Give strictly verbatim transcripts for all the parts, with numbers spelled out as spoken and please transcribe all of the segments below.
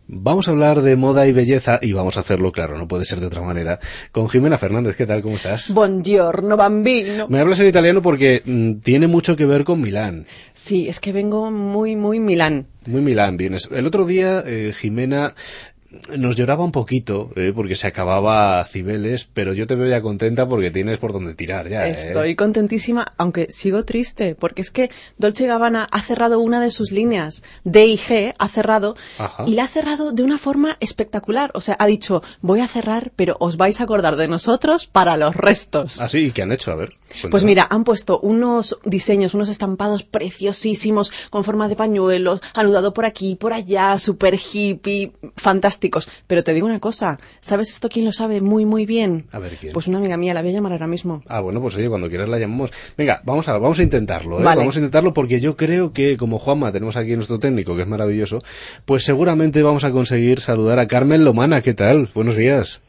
Vamos a hablar de moda y belleza, y vamos a hacerlo, claro, no puede ser de otra manera, con Jimena Fernández. ¿Qué tal? ¿Cómo estás? Buongiorno, bambino. Me hablas en italiano porque mmm, tiene mucho que ver con Milán. Sí, es que vengo muy, muy Milán. Muy Milán, vienes. El otro día, eh, Jimena nos lloraba un poquito, eh, porque se acababa Cibeles, pero yo te veo ya contenta porque tienes por donde tirar ya. Estoy eh. contentísima, aunque sigo triste, porque es que Dolce y Gabbana ha cerrado una de sus líneas, D y G, ha cerrado, Ajá. y la ha cerrado de una forma espectacular. O sea, ha dicho, voy a cerrar, pero os vais a acordar de nosotros para los restos. ¿Ah, sí? ¿Y qué han hecho? A ver. Cuéntame. Pues mira, han puesto unos diseños, unos estampados preciosísimos, con forma de pañuelos, anudado por aquí, por allá, super hippie, fantásticos. Pero te digo una cosa, ¿sabes esto quién lo sabe muy, muy bien? A ver, ¿quién? Pues una amiga mía, la voy a llamar ahora mismo. Ah, bueno, pues oye, cuando quieras la llamamos. Venga, vamos a, vamos a intentarlo, ¿eh? Vale. Vamos a intentarlo porque yo creo que, como Juanma, tenemos aquí nuestro técnico, que es maravilloso, pues seguramente vamos a conseguir saludar a Carmen Lomana. ¿Qué tal? Buenos días.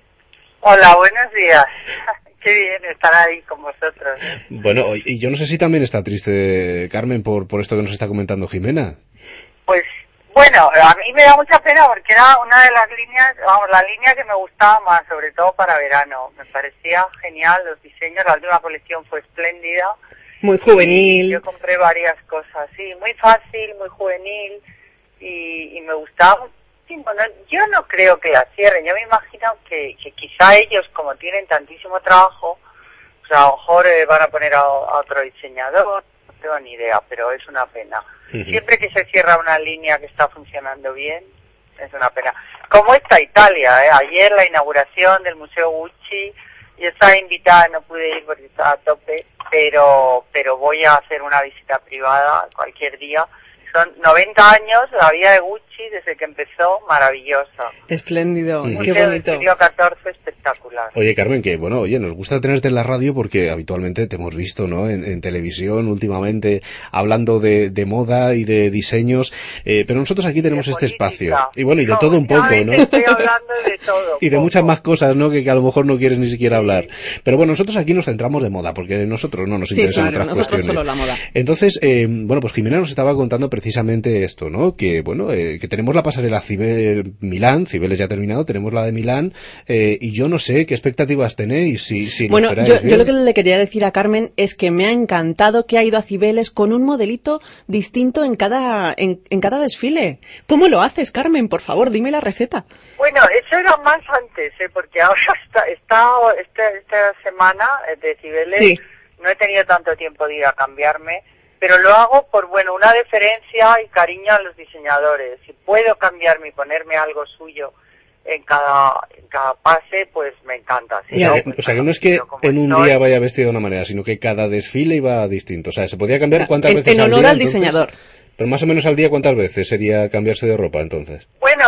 Hola, buenos días. Qué bien estar ahí con vosotros. Bueno, y yo no sé si también está triste Carmen por, por esto que nos está comentando Jimena. Pues, bueno, a mí me da mucha pena porque era una de las líneas, vamos, la línea que me gustaba más, sobre todo para verano. Me parecía genial los diseños, la última colección fue espléndida. Muy juvenil. Yo compré varias cosas, sí, muy fácil, muy juvenil y, y me gustaba muchísimo. No, yo no creo que la cierren, yo me imagino que, que quizá ellos, como tienen tantísimo trabajo, pues a lo mejor eh, van a poner a, a otro diseñador, no tengo ni idea, pero es una pena. Uh-huh. Siempre que se cierra una línea que está funcionando bien, es una pena. Como esta Italia, ¿eh? Ayer la inauguración del Museo Gucci, yo estaba invitada, no pude ir porque estaba a tope, pero pero voy a hacer una visita privada cualquier día. Son noventa años, la vida de Gucci desde que empezó, maravillosa. Espléndido, Mm. qué bonito. Siglo catorce, espectacular. Oye, Carmen, que bueno, oye, nos gusta tenerte en la radio porque habitualmente te hemos visto, ¿no? En, en televisión últimamente, hablando de, de moda y de diseños, eh, pero nosotros aquí tenemos de este política. espacio. Y bueno, y de No, todo un poco, ¿no? Estoy hablando de todo. Y de poco. muchas más cosas, ¿no? Que, que a lo mejor no quieres ni siquiera Sí. hablar. Pero bueno, nosotros aquí nos centramos de moda, porque nosotros no nos Sí, interesan sí, otras nosotros cuestiones. solo la moda. Entonces, eh, bueno, pues Jimena nos estaba contando precisamente esto, ¿no? Que, bueno, eh, que tenemos la pasarela Cibe Milán, Cibeles ya ha terminado, tenemos la de Milán, eh, y yo no sé qué expectativas tenéis, si, si lo Bueno, esperáis yo, bien. yo lo que le quería decir a Carmen es que me ha encantado que ha ido a Cibeles con un modelito distinto en cada, en, en cada desfile. ¿Cómo lo haces, Carmen? Por favor, dime la receta. Bueno, eso era más antes, ¿eh? Porque ahora está, está esta, esta semana de Cibeles, Sí. no he tenido tanto tiempo de ir a cambiarme, pero lo hago por, bueno, una deferencia y cariño a los diseñadores. Si puedo cambiarme y ponerme algo suyo en cada, en cada pase, pues me encanta. Si O sea, no, que, pues o sea que bueno, no es que pero como en un estoy- día vaya vestido de una manera, sino que cada desfile iba distinto. O sea, se podía cambiar cuántas En, veces en al honor día, al entonces? diseñador. Pero más o menos al día, ¿cuántas veces sería cambiarse de ropa, entonces? Bueno,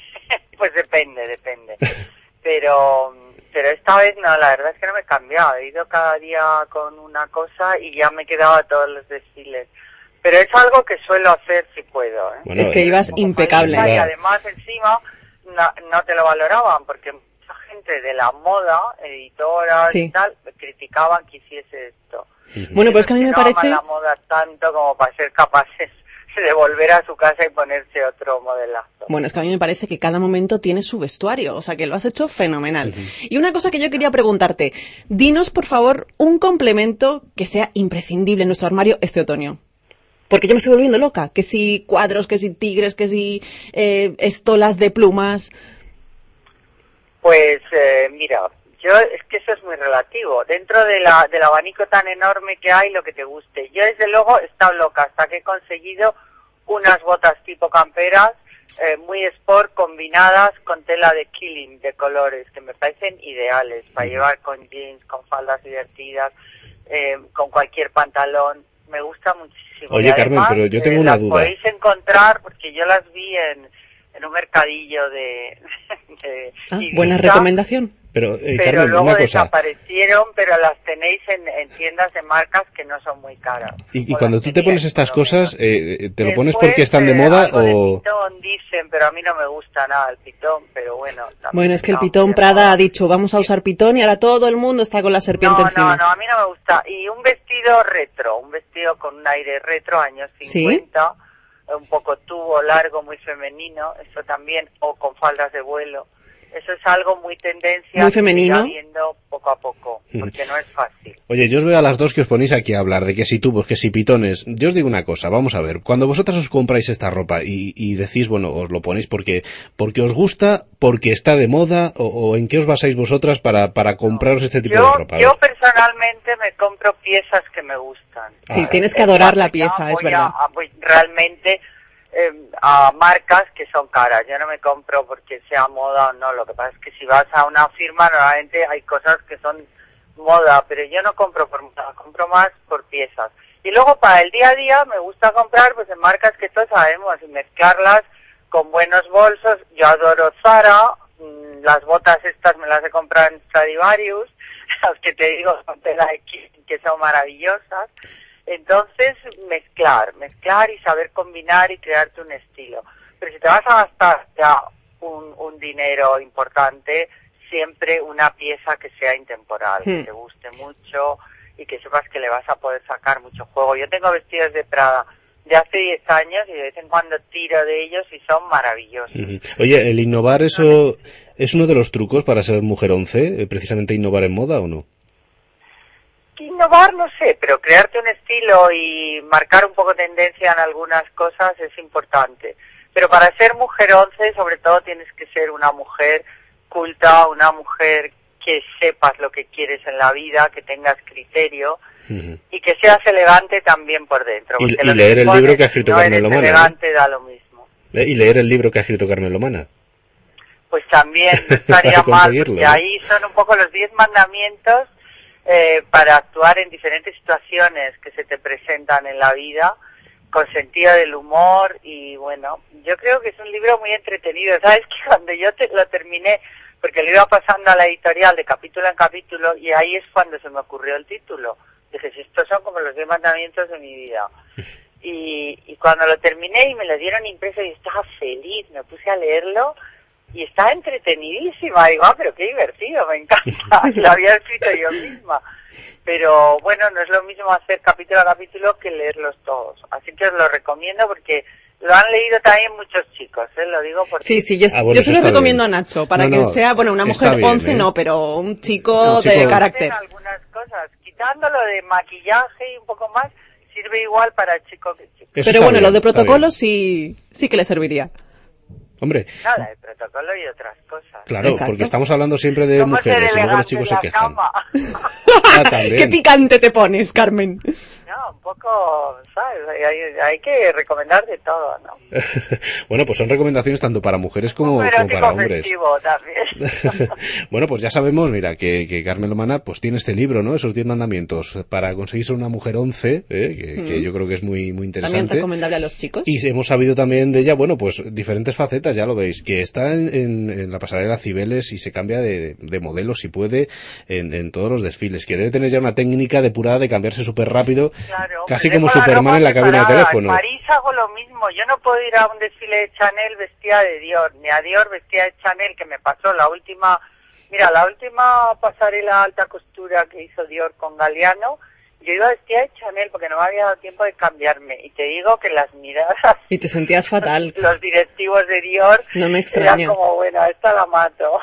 pues depende, depende. Pero pero esta vez no, la verdad es que no me he cambiado. He ido cada día con una cosa y ya me he quedado a todos los desfiles. Pero es algo que suelo hacer si puedo, ¿eh? Bueno, Es que eh, ibas Como impecable. pareja, y Claro. además encima no, no te lo valoraban porque mucha gente de la moda, editoras Sí. y tal, criticaban que hiciese esto. Bueno, pues es que a mí me no parece... aman la moda tanto como para ser capaces de volver a su casa y ponerse otro modelazo. Bueno, es que a mí me parece que cada momento tiene su vestuario, o sea que lo has hecho fenomenal. Uh-huh. Y una cosa que yo quería preguntarte, dinos por favor un complemento que sea imprescindible en nuestro armario este otoño. Porque yo me estoy volviendo loca, que si cuadros, que si tigres, que si eh, estolas de plumas. Pues eh, mira, yo es que eso es muy relativo. Dentro de la, del abanico tan enorme que hay, lo que te guste. Yo desde luego he estado loca hasta que he conseguido unas botas tipo camperas, eh, muy sport, combinadas con tela de killing de colores, que me parecen ideales para llevar con jeans, con faldas divertidas, eh, con cualquier pantalón. Me gusta muchísimo. Oye, y además, Carmen, pero yo tengo eh, una las duda. podéis encontrar, porque yo las vi en, en un mercadillo de... de Ah, Ibiza, buena recomendación. Pero, eh, pero Carmen, luego una cosa. desaparecieron, pero las tenéis en, en tiendas de marcas que no son muy caras. Y, y O cuando las tú te pones teníais, estas por lo cosas, menos. eh, ¿te lo pones Después, porque están de eh, moda algo o...? de pitón dicen, pero a mí no me gusta nada el pitón, pero bueno. Bueno, es que el no, pitón de Prada moda. ha dicho, vamos a usar pitón y ahora todo el mundo está con la serpiente no, encima. No, no, a mí no me gusta. Y un vestido retro, un vestido con un aire retro, años ¿Sí? cincuenta, un poco tubo largo, muy femenino, eso también, o con faldas de vuelo. Eso es algo muy tendencia muy femenino, que se irá viendo poco a poco, porque no es fácil. Oye, yo os veo a las dos que os ponéis aquí a hablar de que si tubos, que si pitones. Yo os digo una cosa, vamos a ver, cuando vosotras os compráis esta ropa y, y decís, bueno, os lo ponéis porque porque os gusta, porque está de moda, o, o en qué os basáis vosotras para, para compraros este tipo yo, de ropa. Yo personalmente me compro piezas que me gustan. Sí, ah, tienes que adorar la pieza, es verdad. A, a, voy realmente eh, a marcas que son caras. Yo no me compro porque sea moda o no. Lo que pasa es que si vas a una firma, normalmente hay cosas que son moda, pero yo no compro por moda, compro más por piezas. Y luego para el día a día me gusta comprar pues en marcas que todos sabemos y mezclarlas con buenos bolsos. Yo adoro Zara, mmm, las botas estas me las he comprado en Stradivarius, las que te digo son tela de King, que son maravillosas. Entonces, mezclar, mezclar y saber combinar y crearte un estilo. Pero si te vas a gastar ya un, un dinero importante, siempre una pieza que sea intemporal, hmm. que te guste mucho y que sepas que le vas a poder sacar mucho juego. Yo tengo vestidos de Prada de hace diez años y de vez en cuando tiro de ellos y son maravillosos. Uh-huh. Oye, ¿el innovar eso es uno de los trucos para ser mujer once? ¿Precisamente innovar en moda o no? Innovar no sé, pero crearte un estilo y marcar un poco tendencia en algunas cosas es importante. Pero para ser mujer once, sobre todo tienes que ser una mujer culta, una mujer que sepas lo que quieres en la vida, que tengas criterio uh-huh. y que seas elegante también por dentro. Y, y leer el libro que ha escrito no Carmen Lomana. Elegante, ¿no? Da lo mismo. Y leer el libro que ha escrito Carmen Lomana. Pues también no estaría mal, porque ¿no? Ahí son un poco los diez mandamientos eh, para actuar en diferentes situaciones que se te presentan en la vida, con sentido del humor, y bueno, yo creo que es un libro muy entretenido. ¿Sabes que cuando yo te, lo terminé, porque lo iba pasando a la editorial de capítulo en capítulo, y ahí es cuando se me ocurrió el título? Dije, si estos son como los diez mandamientos de mi vida. Y, y cuando lo terminé y me lo dieron impreso, y estaba feliz, me puse a leerlo, y estaba entretenidísima. Digo, ah, pero qué divertido, me encanta. Y lo había escrito yo misma. Pero bueno, no es lo mismo hacer capítulo a capítulo que leerlos todos. Así que os lo recomiendo porque lo han leído también muchos chicos, ¿eh? Lo digo porque... Sí, sí, yo, ah, bueno, yo se lo recomiendo bien. A Nacho, para no, que no, sea, bueno, una mujer bien, once ¿eh? No, pero un chico, no, chico de carácter. Algunas cosas, quitándolo de maquillaje y un poco más, sirve igual para chico que chico. Eso pero bueno, bien, lo de protocolo sí, sí que le serviría. Hombre. Nada, de protocolo y otras cosas. Claro, exacto. Porque estamos hablando siempre de mujeres y luego los chicos se quejan. Ah, ¡qué picante te pones, Carmen! No, un poco, ¿sabes? Hay, hay que recomendar de todo, ¿no? Bueno, pues son recomendaciones tanto para mujeres como, como para hombres. También. Bueno, pues ya sabemos, mira, que, que Carmen Lomana pues tiene este libro, ¿no? Esos diez mandamientos para conseguir ser una mujer once, ¿eh? que, mm. que yo creo que es muy, muy interesante. También recomendable a los chicos. Y hemos sabido también de ella, bueno, pues diferentes facetas, ya lo veis, que está en, en, en la pasarela Cibeles y se cambia de, de modelo si puede en, en todos los desfiles, que debe tener ya una técnica depurada de cambiarse súper rápido. Claro, casi como Superman en la cabina de teléfono. En París hago lo mismo. Yo no puedo ir a un desfile de Chanel vestida de Dior, ni a Dior vestida de Chanel, que me pasó la última... Mira, la última pasarela alta costura que hizo Dior con Galliano, yo iba vestida de Chanel porque no me había dado tiempo de cambiarme. Y te digo que las miradas... Y te sentías fatal. Los directivos de Dior... No me extraña. Era como, bueno, esta la mato.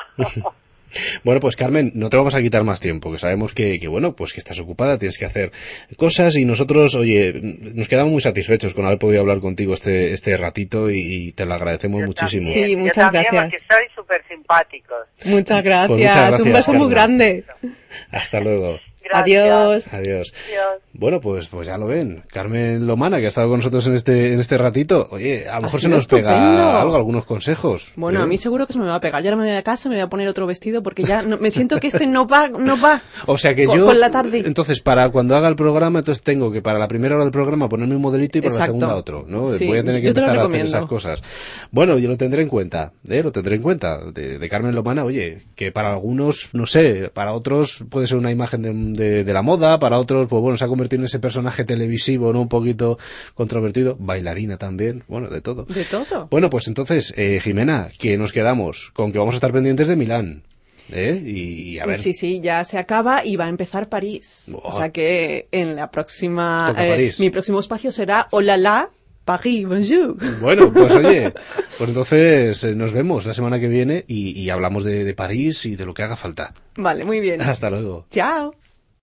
Bueno, pues Carmen, no te vamos a quitar más tiempo, que sabemos que, que, bueno, pues que estás ocupada, tienes que hacer cosas y nosotros, oye, nos quedamos muy satisfechos con haber podido hablar contigo este este ratito y, y te lo agradecemos yo muchísimo. También. Sí, muchas yo también, gracias. Porque sois súper simpáticos. Muchas gracias. Pues muchas gracias, un beso Carmen. muy grande. Hasta luego. Gracias. Adiós. Adiós. Adiós. Bueno, pues pues ya lo ven. Carmen Lomana, que ha estado con nosotros en este en este ratito. Oye, a lo mejor se nos estupendo. pega algo, algunos consejos. Bueno, ¿eh? a mí seguro que se me va a pegar. Yo ahora me voy a casa, me voy a poner otro vestido porque ya no, me siento que este no va, no va. O sea que con, yo, con la tarde. Entonces, para cuando haga el programa, entonces tengo que para la primera hora del programa ponerme un modelito y para Exacto. la segunda otro, ¿no? Sí, voy a tener que yo te lo empezar a hacer recomiendo. esas cosas. Bueno, yo lo tendré en cuenta, ¿eh? Lo tendré en cuenta. De, de Carmen Lomana, oye, que para algunos, no sé, para otros puede ser una imagen de, de, de la moda, para otros, pues bueno, se ha convertido en ese personaje televisivo, ¿no? Un poquito controvertido, bailarina también, bueno, de todo. De todo. Bueno, pues entonces, eh, Jimena, que nos quedamos con que vamos a estar pendientes de Milán. ¿Eh? Y, y a ver. Sí, sí, ya se acaba y va a empezar París. Oh. O sea que en la próxima, Toca eh, París. mi próximo espacio será Olala Paris, bonjour. Bueno, pues oye, pues entonces eh, nos vemos la semana que viene y, y hablamos de, de París y de lo que haga falta. Vale, muy bien. Hasta luego. Chao.